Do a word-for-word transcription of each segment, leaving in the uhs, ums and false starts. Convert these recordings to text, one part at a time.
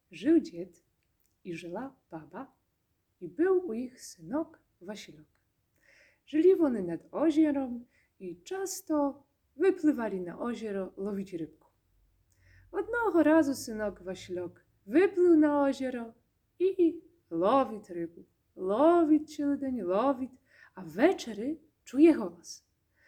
Żył dzied i żyła baba i był u ich synok Wasilok. Żyli oni nad ozierem i często wypływali na ozero łowić rybku. Одного разу synok Wasilok wypłył na озеро i łowić rybu. Łowić cały dzień, łowić, a wieczery czuje głos.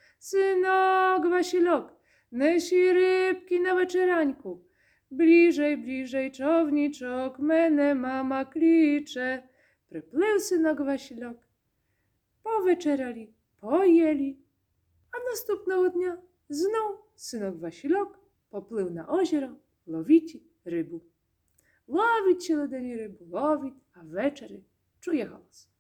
Synok Wasilok, nesi rybki na wieczerańku. Bliżej, bliżej, czowniczok, mene mama klicze. Przypłył synok Wasilok. Poweczerali, pojeli, a następnego dnia znów synok Wasilok popłył na озеро łowić rybu. Łowić cały dzień rybu, łowić, a wieczery czuje głos.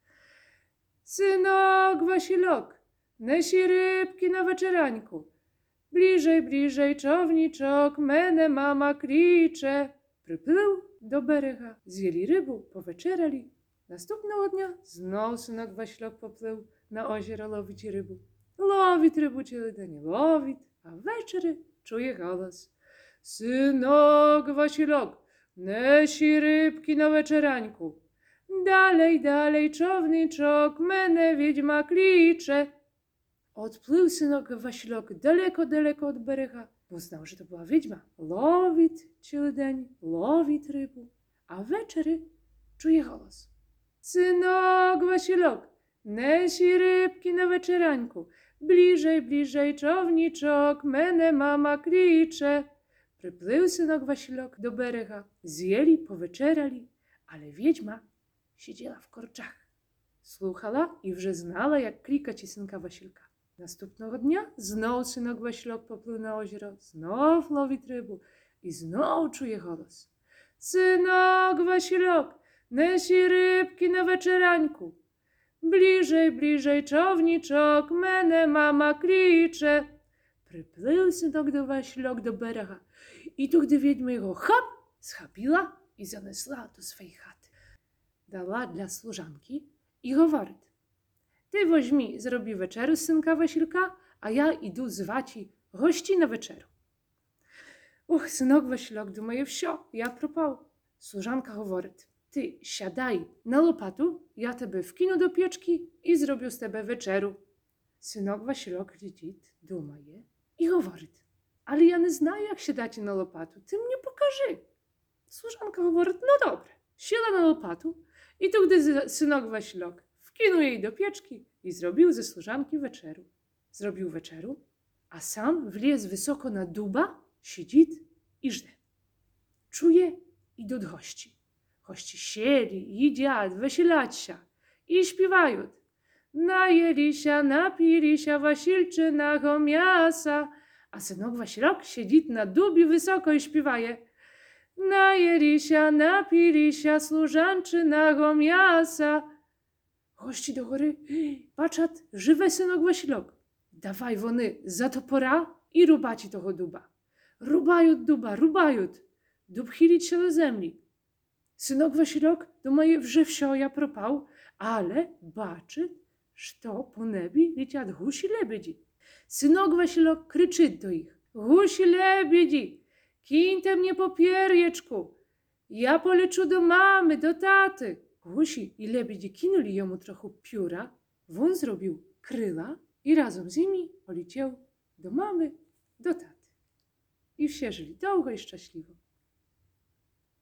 Synok Wasilok, nesi rybki na wieczerańku. Bliżej, bliżej, czowniczok, mene mama klicze. Przypłył do berega, zjeli rybu, poweczerali. Następnego dnia znów synok Wasilok popłył na озеро łowić rybu. Łowić rybu cały dzień, łowić, a wieczery czuje głos. Synok Wasilok, nesi rybki na wieczerańku. Dalej, dalej, czowniczok, mene wiedźma klicze. Odpłył synok Wasilok daleko, daleko od berega, bo znał, że to była wiedźma. Łowić cały dzień, łowić rybu, a wieczery czuje głos. Synok Wasilok, nesi rybki na wieczerańku. Bliżej, bliżej, czowniczok, mene mama klicze. Przypłył synok Wasilok do berega, zjeli, poweczerali, ale wiedźma siedziała w korczach. Słuchała i wrze znała, jak klikać synka Wasilka. Następnego dnia znów synok Wasilok popłył na озеро, znów łowić rybu i znów czuje głos. Synok Wasilok, nesi rybki na wieczerańku. Bliżej, bliżej, czowniczok, mene mama klicze. Przypłył synok do Wasilok do berega i tu, gdy wiedźma jego hop, schapiła i zanesła do swej chaty. Dała dla służanki i mówi: ty weźmi, zrobi wieczeru z synka Wasilka, a ja idę zwać gości na wieczeru. Uch, synok Wasilok думає, wsio, ja propał. Służanka mówi: ty siadaj na łopatu, ja tebe wkinu do pieczki i zrobię z tebe wieczeru. Synok Wasilok siedzi, dumaje i mówi: ale ja nie znaję, jak siadacie na łopatu, ty mnie pokaży. Służanka mówi: no dobre. Siada na łopatu i tu, gdy synok Wasilok wkinął jej do pieczki i zrobił ze służanki wieczeru. Zrobił wieczeru, a sam wlezł wysoko na duba, siedzi i żde. Czuje i do gości. Gości siedli, jedziat, weselać się i śpiewają. Najeli się, napili się Wasilczynego miasa, a synok Wasilok siedzi na dubie wysoko i śpiewaje. Najeli się, napili się służanczynego miasa. Gości do góry, patrzat, żywe synok Wasilok. Dawaj wony za topora i rubaci tego duba. Rubają duba, rubają. Dub chylić się do ziemi. Synok Wasilok думає, że wsio ja propał, ale baczy, że po nebi leciat gusi lebedzi. Synok Wasilok kryczy do ich. Gusi lebedzi, kińte mnie po pierjeczku. Ja poleczu do mamy, do taty. Gusi i lebedzi kinuli jemu trochę pióra, won zrobił kryla i razem z nimi poleciał do mamy, do taty. I wsie żyli długo i szczęśliwo.